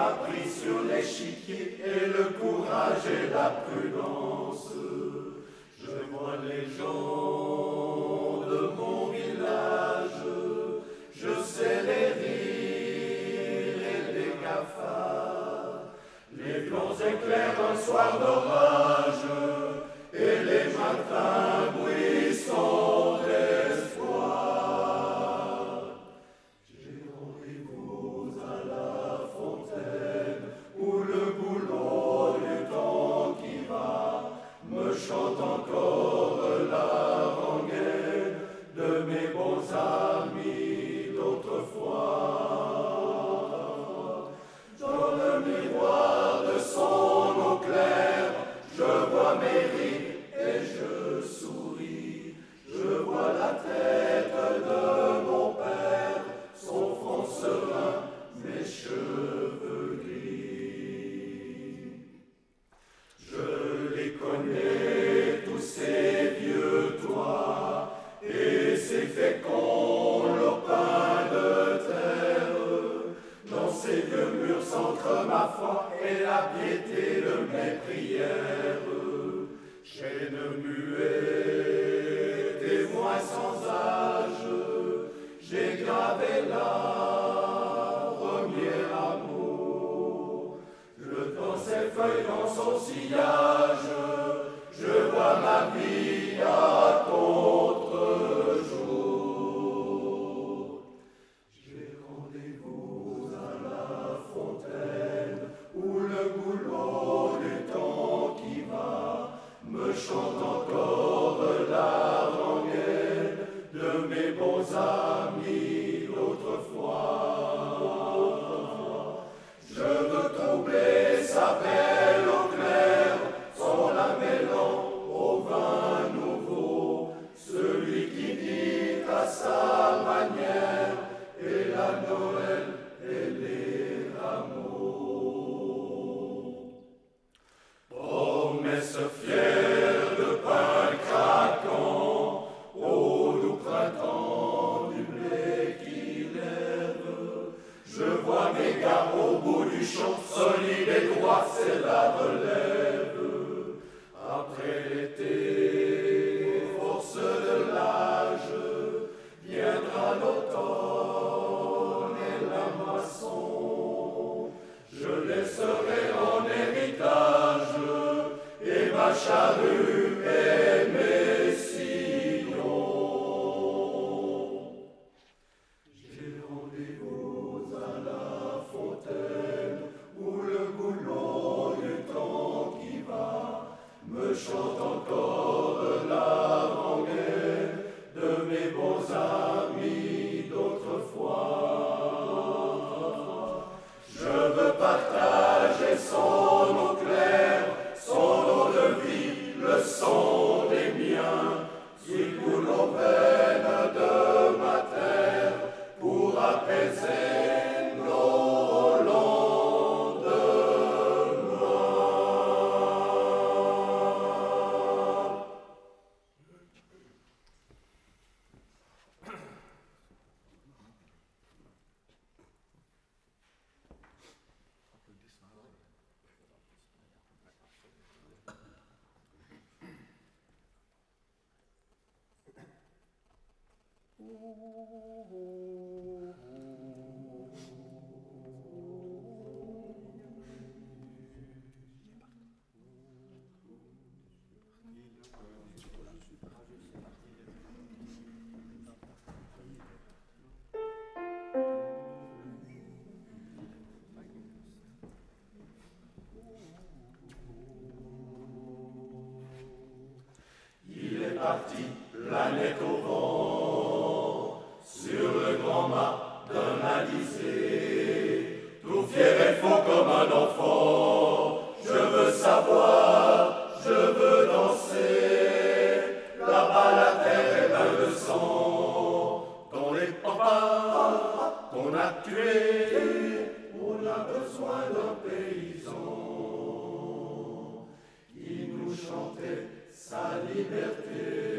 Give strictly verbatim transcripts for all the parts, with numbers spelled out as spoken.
appris sur l'échiquier et le courage et la prudence. Je vois les gens de mon village, je sais les rires et les cafards, les blancs éclairs un soir d'orage et les matins bruissants d'espoir. J'ai rendez-vous à la fontaine où le boulot du temps qui va me chante encore la rengaine de mes bons amis d'autrefois. Dans le miroir de son eau claire, je vois mes rides et je souris. Je vois la tête de mon père, son front serein, mes cheveux gris. Je les connais, tous ces vieux toits et ces féconds lopins de terre. Dans ces vieux murs s'ancre ma foi et la piété de mes prières. Chaîne muette, témoin sans âge, j'ai gravé là premier amour. Le temps s'effeuille dans son sillage, je vois ma vie à contre-jour. J'ai rendez-vous à la fontaine où le goulot du temps qui va me chante encore la rengaine de mes bons amis d'autrefois. Je veux troubler sa belle eau claire, son la mêlant au vin nouveau, celui qui dit à sa manière et la Noël et les rameaux. Promesse fière de pain craquant au doux printemps du blé qui lève. Je vois mes gars au bout du champ, solides et droits, c'est la relève. Après l'été, force de l'âge, viendra l'automne et la moisson. Je laisserai en héritage et ma charrue et mes sillons. J'ai rendez-vous à la fontaine où le goulot du temps qui va me chante encore la rengaine de mes bons amis d'autrefois. Je veux partager son eau claire, son eau de vie, le sang des miens, qui coule aux veines de ma terre pour apaiser nos lendemains. Il est parti, planète au vent, sur le grand mât d'un alizé, tout fier et faux comme un enfant. Je veux savoir, je veux danser, là-bas la terre est pleine de sang. Dans les pampas qu'on a tués, on a besoin d'un paysan qui nous chantait sa liberté.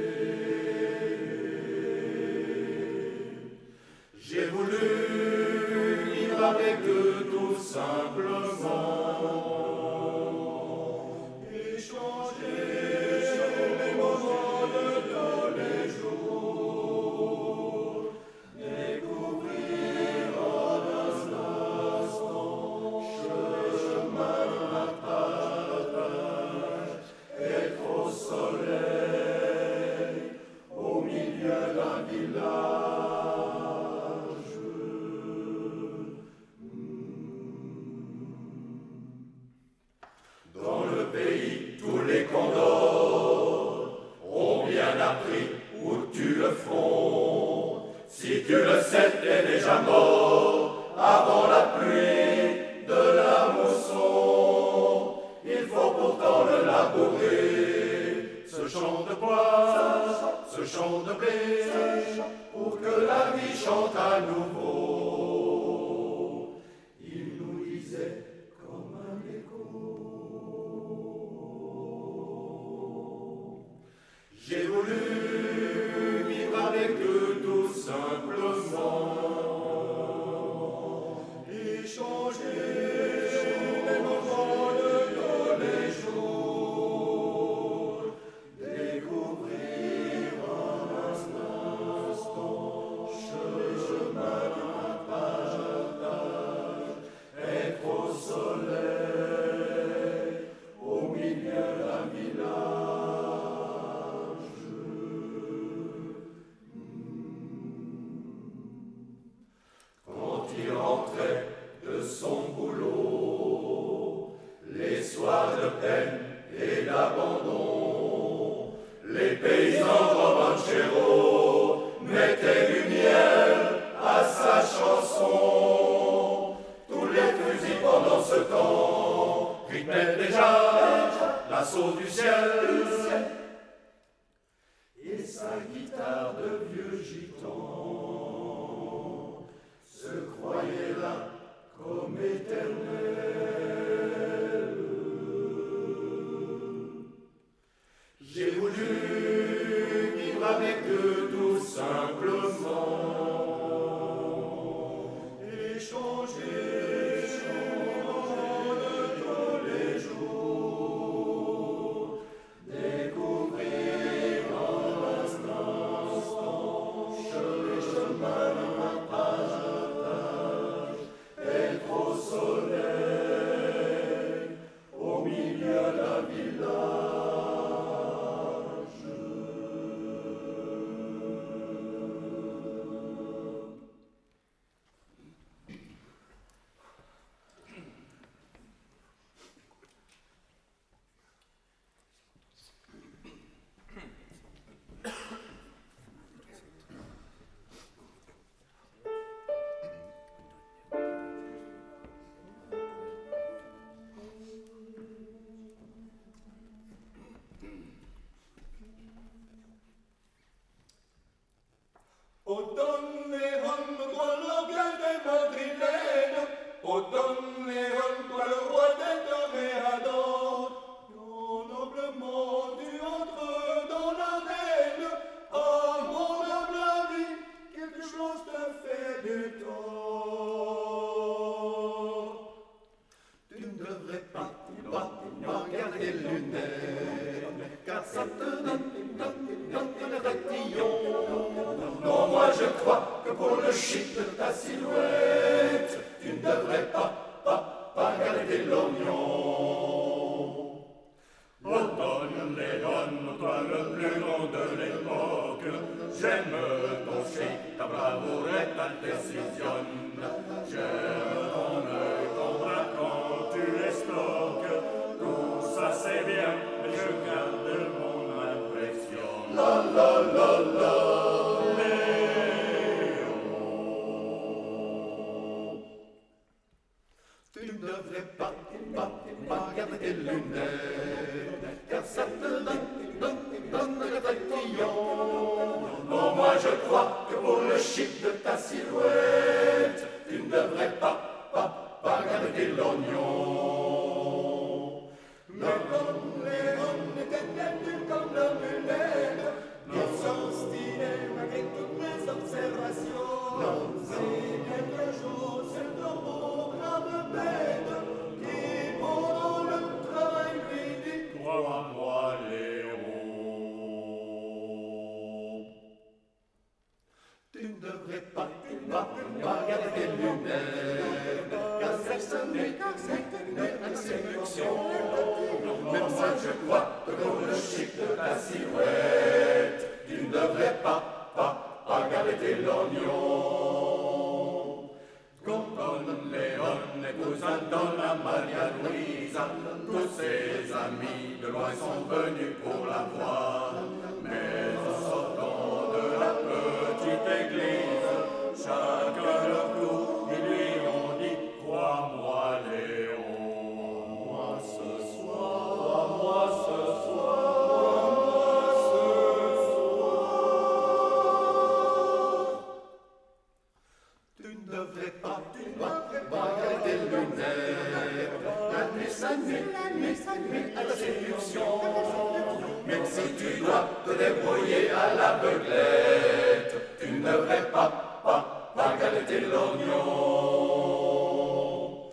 J'ai voulu vivre avec eux tout simplement. champ de bois, ce champ de blé, pour que la vie chante à nouveau. Il nous disait comme un écho. J'ai voulu vivre avec eux tout simplement, échanger les moments de tous les jours, découvrir un instant le chemin d'un partage, être au soleil au milieu d'un village. Quand il rentrait de son boulot, les soirs de peine et d'abandon, les paysans romancheros mettaient du miel à sa chanson. Tous les fusils pendant ce temps rythmaient déjà l'assaut du ciel, et sa guitare de vieux gitan se croyait là comme éternelle. J'ai voulu vivre avec eux tout simplement, échanger les moments de tous les jours, découvrir un instant les chemins d'un partage, être au soleil au milieu d'un village. Automne et Rome, toi le bien des madrilènes, automne et Rome, toi le roi des toréadors. Ton noblement tu entres dans l'arène, ah mon noble ami, quelque chose te fait du tort. Tu ne devrais pas, pas, pas regarder les lunettes, car ça te donne, donne, donne le rétillon. Non, moi je crois que pour le chic de ta silhouette, tu ne devrais pas, pas, pas garder l'oignon. Automne Léon, toi le plus grand de l'époque, j'aime ton chic, ta bravoure et ta décision. J'aime ton œil, ton bras quand tu estorques. Tout ça c'est bien, mais je garde mon impression. La la la la. Tu ne devrais pas, pas, pas garder tes lunettes, car ça te donne, donne, donne le tatillon. Non, moi je crois que pour le chic de ta silhouette, tu ne devrais pas, pas, pas garder l'oignon. Léon, Léon était têtu comme la mulette, bien sans style malgré toutes mes observations. Si quelque chose c'est ton beau grave bête, qui pendant le travail lui dit crois-moi Léon. Tu ne devrais pas, pas, pas garder tes lunettes, car cette nuit, car cette nuit, une séduction. Même moi je crois que pour le chic de ta silhouette, tu ne devrais pas, pas, pas garder tes l'oignon. Quand Don Léon épouse Donna Maria Luisa, tous ses amis de loin sont venus pour la voir. Mais en sortant de la petite église, chacun leur tour, ils lui ont dit crois-moi Léon. 我 ça nuit, nuit, nuit à ta séduction. Même si tu dois te débrouiller à l'aveuglette, tu ne devrais pas, pas, pas galeter l'oignon.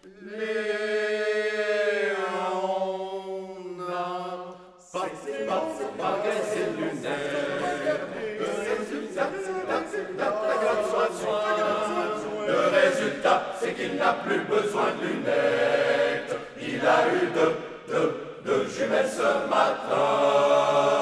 Léona, pas, pas, pas gagner ses lunettes. Le résultat, la grande soin, soin. Le résultat, c'est qu'il n'a plus besoin de lunettes. Il a eu deux, deux, deux jumelles ce matin.